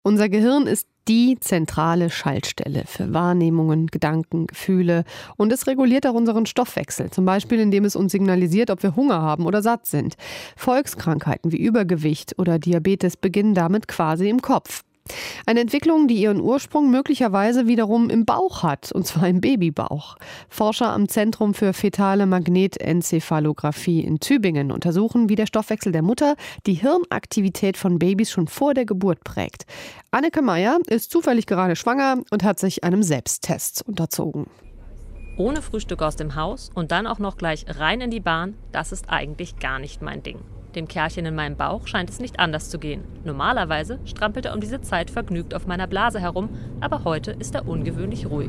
Unser Gehirn ist die zentrale Schaltstelle für Wahrnehmungen, Gedanken, Gefühle und es reguliert auch unseren Stoffwechsel, zum Beispiel indem es uns signalisiert, ob wir Hunger haben oder satt sind. Volkskrankheiten wie Übergewicht oder Diabetes beginnen damit quasi im Kopf. Eine Entwicklung, die ihren Ursprung möglicherweise wiederum im Bauch hat, und zwar im Babybauch. Forscher am Zentrum für fetale Magnetenzephalografie in Tübingen untersuchen, wie der Stoffwechsel der Mutter die Hirnaktivität von Babys schon vor der Geburt prägt. Anneke Meyer ist zufällig gerade schwanger und hat sich einem Selbsttest unterzogen. Ohne Frühstück aus dem Haus und dann auch noch gleich rein in die Bahn, das ist eigentlich gar nicht mein Ding. Dem Kerlchen in meinem Bauch scheint es nicht anders zu gehen. Normalerweise strampelt er um diese Zeit vergnügt auf meiner Blase herum, aber heute ist er ungewöhnlich ruhig.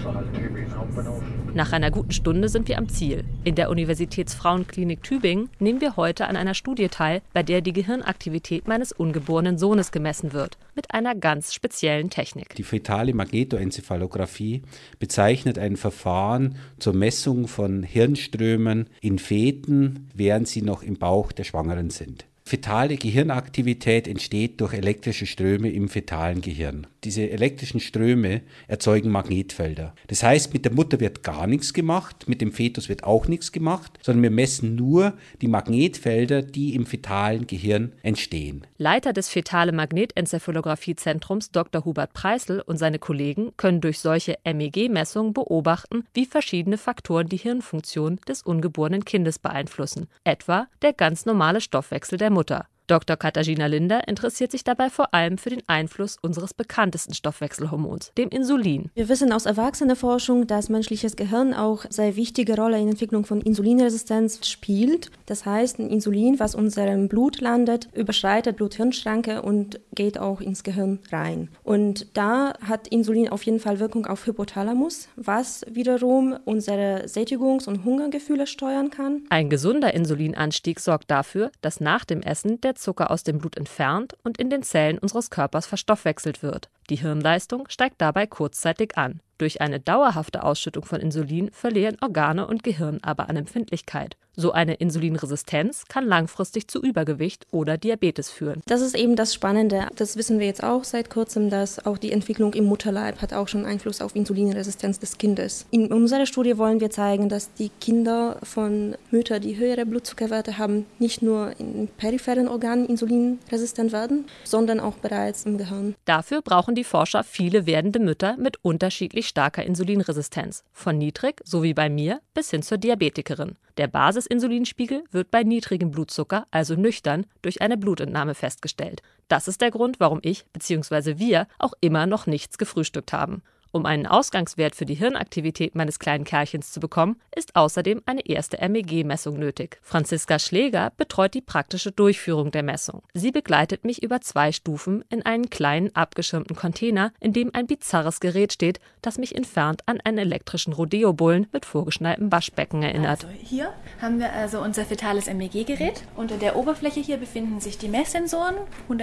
Nach einer guten Stunde sind wir am Ziel. In der Universitätsfrauenklinik Tübingen nehmen wir heute an einer Studie teil, bei der die Gehirnaktivität meines ungeborenen Sohnes gemessen wird. Mit einer ganz speziellen Technik. Die fetale Magnetenzephalografie bezeichnet ein Verfahren zur Messung von Hirnströmen in Feten, während sie noch im Bauch der Schwangeren sind. Fetale Gehirnaktivität entsteht durch elektrische Ströme im fetalen Gehirn. Diese elektrischen Ströme erzeugen Magnetfelder. Das heißt, mit der Mutter wird gar nichts gemacht, mit dem Fetus wird auch nichts gemacht, sondern wir messen nur die Magnetfelder, die im fetalen Gehirn entstehen. Leiter des fetale Magnetenzephalografie-Zentrums Dr. Hubert Preisl und seine Kollegen können durch solche MEG-Messungen beobachten, wie verschiedene Faktoren die Hirnfunktion des ungeborenen Kindes beeinflussen. Etwa der ganz normale Stoffwechsel der Mutter. Dr. Katarzyna Linder interessiert sich dabei vor allem für den Einfluss unseres bekanntesten Stoffwechselhormons, dem Insulin. Wir wissen aus Erwachsenenforschung, dass menschliches Gehirn auch eine sehr wichtige Rolle in der Entwicklung von Insulinresistenz spielt. Das heißt, ein Insulin, was in unserem Blut landet, überschreitet Blut-Hirn-Schranke und geht auch ins Gehirn rein. Und da hat Insulin auf jeden Fall Wirkung auf Hypothalamus, was wiederum unsere Sättigungs- und Hungergefühle steuern kann. Ein gesunder Insulinanstieg sorgt dafür, dass nach dem Essen der Zucker aus dem Blut entfernt und in den Zellen unseres Körpers verstoffwechselt wird. Die Hirnleistung steigt dabei kurzzeitig an. Durch eine dauerhafte Ausschüttung von Insulin verlieren Organe und Gehirn aber an Empfindlichkeit. So eine Insulinresistenz kann langfristig zu Übergewicht oder Diabetes führen. Das ist eben das Spannende. Das wissen wir jetzt auch seit kurzem, dass auch die Entwicklung im Mutterleib hat auch schon Einfluss auf Insulinresistenz des Kindes. In unserer Studie wollen wir zeigen, dass die Kinder von Müttern, die höhere Blutzuckerwerte haben, nicht nur in peripheren Organen insulinresistent werden, sondern auch bereits im Gehirn. Dafür brauchen die Forscher viele werdende Mütter mit unterschiedlich starker Insulinresistenz. Von niedrig, so wie bei mir, bis hin zur Diabetikerin. Der Basisinsulinspiegel wird bei niedrigem Blutzucker, also nüchtern, durch eine Blutentnahme festgestellt. Das ist der Grund, warum ich bzw. wir auch immer noch nichts gefrühstückt haben. Um einen Ausgangswert für die Hirnaktivität meines kleinen Kerlchens zu bekommen, ist außerdem eine erste MEG-Messung nötig. Franziska Schläger betreut die praktische Durchführung der Messung. Sie begleitet mich über 2 Stufen in einen kleinen abgeschirmten Container, in dem ein bizarres Gerät steht, das mich entfernt an einen elektrischen Rodeo-Bullen mit vorgeschnalltem Waschbecken erinnert. Also hier haben wir also unser fetales MEG-Gerät. Unter der Oberfläche hier befinden sich die Messsensoren,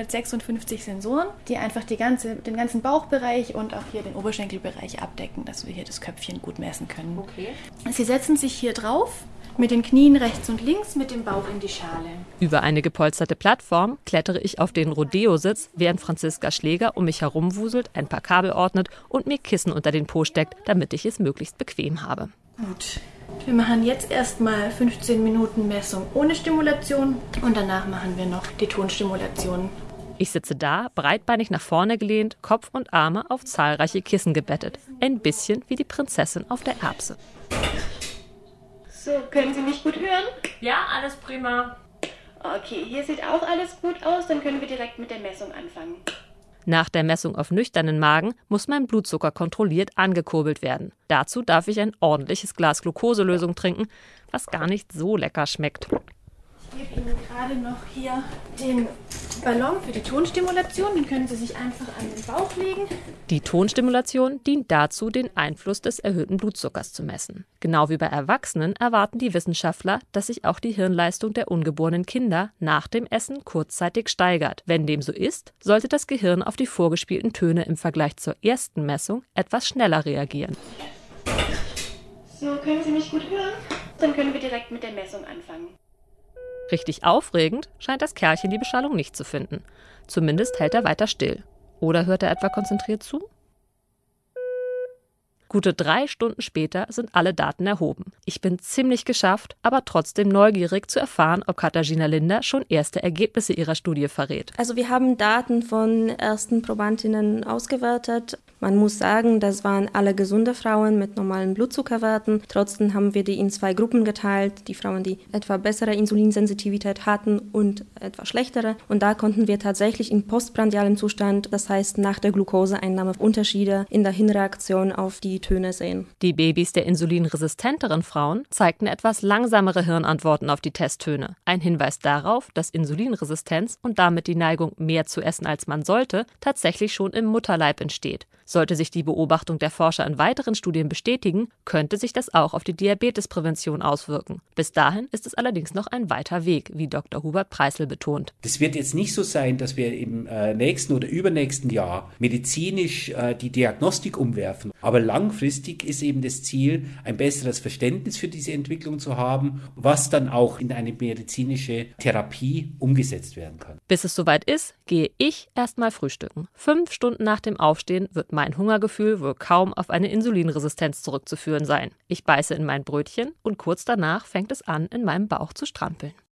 156 Sensoren, die einfach den ganzen Bauchbereich und auch hier den Oberschenkelbereich abdecken, dass wir hier das Köpfchen gut messen können. Okay. Sie setzen sich hier drauf, mit den Knien rechts und links, mit dem Bauch in die Schale. Über eine gepolsterte Plattform klettere ich auf den Rodeo-Sitz, während Franziska Schläger um mich herumwuselt, ein paar Kabel ordnet und mir Kissen unter den Po steckt, damit ich es möglichst bequem habe. Gut. Wir machen jetzt erstmal 15 Minuten Messung ohne Stimulation und danach machen wir noch die Tonstimulation. Ich sitze da, breitbeinig nach vorne gelehnt, Kopf und Arme auf zahlreiche Kissen gebettet. Ein bisschen wie die Prinzessin auf der Erbse. So, können Sie mich gut hören? Ja, alles prima. Okay, hier sieht auch alles gut aus, dann können wir direkt mit der Messung anfangen. Nach der Messung auf nüchternen Magen muss mein Blutzucker kontrolliert angekurbelt werden. Dazu darf ich ein ordentliches Glas Glukoselösung trinken, was gar nicht so lecker schmeckt. Ich gebe Ihnen gerade noch hier den Ballon für die Tonstimulation. Den können Sie sich einfach an den Bauch legen. Die Tonstimulation dient dazu, den Einfluss des erhöhten Blutzuckers zu messen. Genau wie bei Erwachsenen erwarten die Wissenschaftler, dass sich auch die Hirnleistung der ungeborenen Kinder nach dem Essen kurzzeitig steigert. Wenn dem so ist, sollte das Gehirn auf die vorgespielten Töne im Vergleich zur ersten Messung etwas schneller reagieren. So, können Sie mich gut hören? Dann können wir direkt mit der Messung anfangen. Richtig aufregend scheint das Kerlchen die Beschallung nicht zu finden. Zumindest hält er weiter still. Oder hört er etwa konzentriert zu? Gute 3 Stunden später sind alle Daten erhoben. Ich bin ziemlich geschafft, aber trotzdem neugierig zu erfahren, ob Katarzyna Linder schon erste Ergebnisse ihrer Studie verrät. Also wir haben Daten von ersten Probandinnen ausgewertet. Man muss sagen, das waren alle gesunde Frauen mit normalen Blutzuckerwerten. Trotzdem haben wir die in 2 Gruppen geteilt. Die Frauen, die etwa bessere Insulinsensitivität hatten und etwa schlechtere. Und da konnten wir tatsächlich in postprandialem Zustand, das heißt nach der Glukoseeinnahme, Unterschiede in der Hirnreaktion auf die Töne sehen. Die Babys der insulinresistenteren Frauen zeigten etwas langsamere Hirnantworten auf die Testtöne. Ein Hinweis darauf, dass Insulinresistenz und damit die Neigung, mehr zu essen als man sollte, tatsächlich schon im Mutterleib entsteht. Sollte sich die Beobachtung der Forscher in weiteren Studien bestätigen, könnte sich das auch auf die Diabetesprävention auswirken. Bis dahin ist es allerdings noch ein weiter Weg, wie Dr. Hubert Preisl betont. Das wird jetzt nicht so sein, dass wir im nächsten oder übernächsten Jahr medizinisch die Diagnostik umwerfen. Aber langfristig ist eben das Ziel, ein besseres Verständnis für diese Entwicklung zu haben, was dann auch in eine medizinische Therapie umgesetzt werden kann. Bis es soweit ist, gehe ich erstmal frühstücken. 5 Stunden nach dem Aufstehen wird mein Hungergefühl wohl kaum auf eine Insulinresistenz zurückzuführen sein. Ich beiße in mein Brötchen und kurz danach fängt es an, in meinem Bauch zu strampeln.